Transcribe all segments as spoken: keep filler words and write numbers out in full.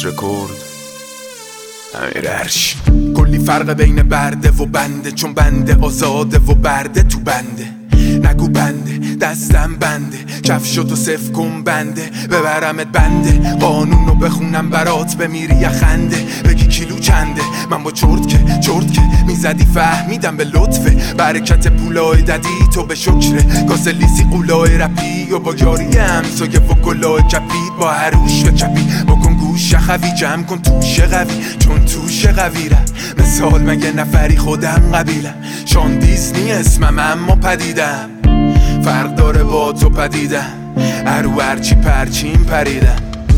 وایس رکورد امیر عرشی. کلی فرق بین برده و بنده، چون بنده آزاده و برده تو بنده. نگو بنده دستم بنده، کفشتو صف کن بنده، ببرمت بنده قانونو بخونم برات بمیری یخنده. بگی کیلو چنده من با چرت که چرت که میزدی فهمیدم به لطفه. برکت پولای ددی تو به شکره، کاسه لیسی قولای رپی و با یاری همسایه و گلای کپید. با هروش و چپی بکن گوش خوی، جمع کن توشه قوی چون توشه قوی ره. مثال مگه نفری خودم قبیلم، شان دیزنی اسمم اما پدیدم. فرق داره با تو پدیدم، ارو هرچی پرچین پریدم.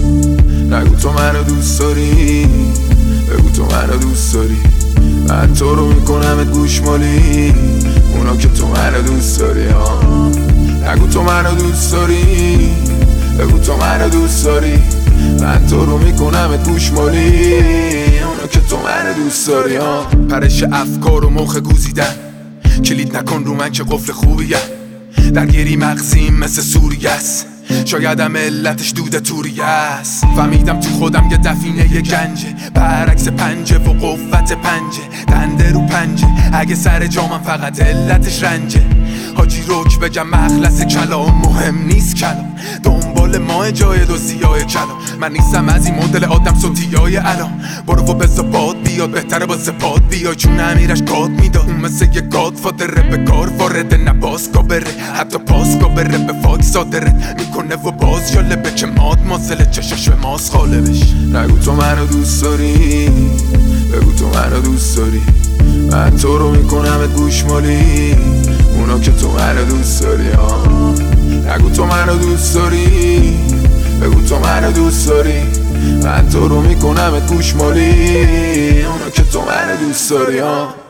نگو تو منو دوست داری، بگو تو منو دوست داری، من تو رو میکنمت گوشمالی. اونا که تو منو دوست داری ها. نگو تو منو دوست داری، بگو تو منو دوست داری، من تو رو میکنمت گوشمالی. اونا که تو منو دوست داری ها. پرش افکار و مخ گوزیدن، کلید نکن رو من که قفل خوبیه. درگیری مغزیم مثل سوریه است، شایدم علتش دود توریه است. فهمیدم تو خودم یه دفینه یه گنجه، برعکس پنجه و قوت پنجه. دنده رو پنجه اگه سر جامم فقط علتش رنجه. حاجی روک بگم مخلص کلام مهم نیست کلام، دنبال ماه جای دوزیای کلام. من نیستم از این مدل آدم صوتیای الان، برو و بزا باد بیاد بهتره با زباد بیای. چون امیرش گاد میداد اون مثل یه گاد فادره، به کار وارده نباز کا بره، حتی پاس کا بره به فاک صادرت میکنه و باز جالبه که ماد مازل چشش به ماس خالبش. نگو تو منو دوست داری، بگو تو منو دوست داری، من تو رو میکنمت گوشمالی. اونا که تو منو دوست داری ها. نگو تو منو دوست داری، بگو تو منو دوست داری، من تو رو میکنمت گوشمالی. اونا که تو منو دوست داری ها.